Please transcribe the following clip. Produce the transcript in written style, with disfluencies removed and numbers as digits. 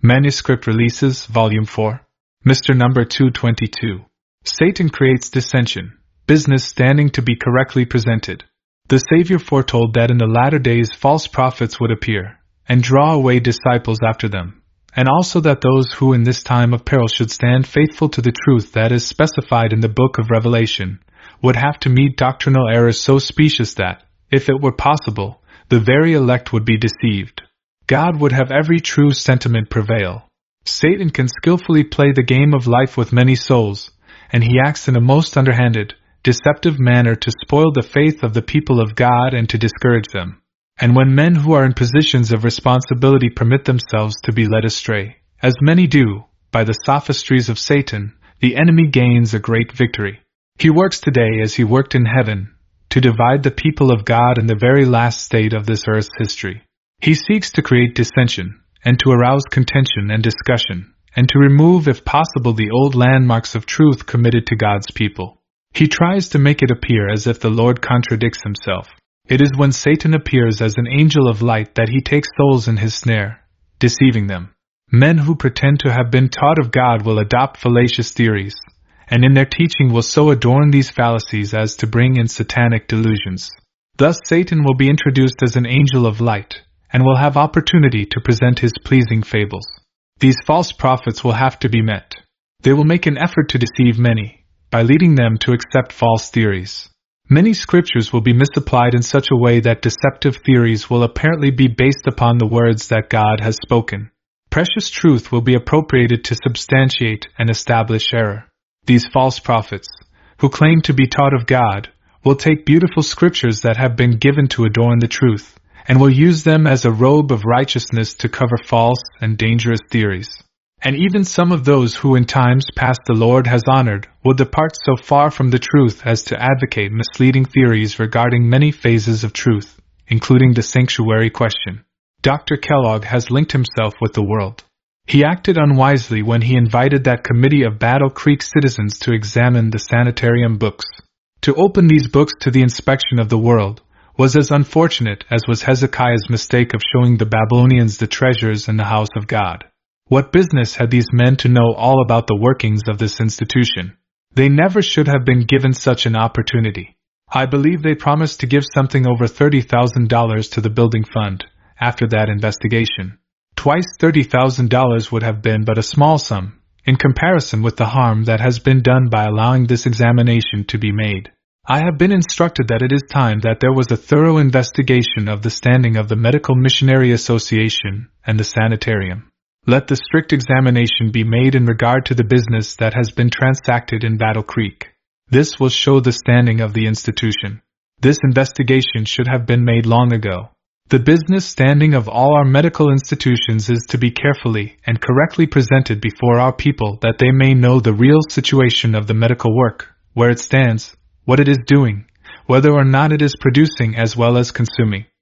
Manuscript Releases, Volume 4. Mr. Number 222. Satan creates dissension. Business standing to be correctly presented. The Savior foretold that in the latter days false prophets would appear, and draw away disciples after them, and also that those who in this time of peril should stand faithful to the truth that is specified in the book of Revelation, would have to meet doctrinal errors so specious that, if it were possible, the very elect would be deceived. God would have every true sentiment prevail. Satan can skillfully play the game of life with many souls, and he acts in a most underhanded, deceptive manner to spoil the faith of the people of God and to discourage them. And when men who are in positions of responsibility permit themselves to be led astray, as many do, by the sophistries of Satan, the enemy gains a great victory. He works today as he worked in heaven, to divide the people of God in the very last state of this earth's history. He seeks to create dissension, and to arouse contention and discussion, and to remove, if possible, the old landmarks of truth committed to God's people. He tries to make it appear as if the Lord contradicts himself. It is when Satan appears as an angel of light that he takes souls in his snare, deceiving them. Men who pretend to have been taught of God will adopt fallacious theories, and in their teaching will so adorn these fallacies as to bring in satanic delusions. Thus Satan will be introduced as an angel of light, and will have opportunity to present his pleasing fables. These false prophets will have to be met. They will make an effort to deceive many, by leading them to accept false theories. Many scriptures will be misapplied in such a way that deceptive theories will apparently be based upon the words that God has spoken. Precious truth will be appropriated to substantiate and establish error. These false prophets, who claim to be taught of God, will take beautiful scriptures that have been given to adorn the truth, and will use them as a robe of righteousness to cover false and dangerous theories. And even some of those who in times past the Lord has honored will depart so far from the truth as to advocate misleading theories regarding many phases of truth, including the sanctuary question. Dr. Kellogg has linked himself with the world. He acted unwisely when he invited that committee of Battle Creek citizens to examine the sanitarium books. To open these books to the inspection of the world was as unfortunate as was Hezekiah's mistake of showing the Babylonians the treasures in the house of God. What business had these men to know all about the workings of this institution? They never should have been given such an opportunity. I believe they promised to give something over $30,000 to the building fund after that investigation. Twice $30,000 would have been but a small sum, in comparison with the harm that has been done by allowing this examination to be made. I have been instructed that it is time that there was a thorough investigation of the standing of the Medical Missionary Association and the sanitarium. Let the strict examination be made in regard to the business that has been transacted in Battle Creek. This will show the standing of the institution. This investigation should have been made long ago. The business standing of all our medical institutions is to be carefully and correctly presented before our people that they may know the real situation of the medical work, where it stands, what it is doing, whether or not it is producing as well as consuming.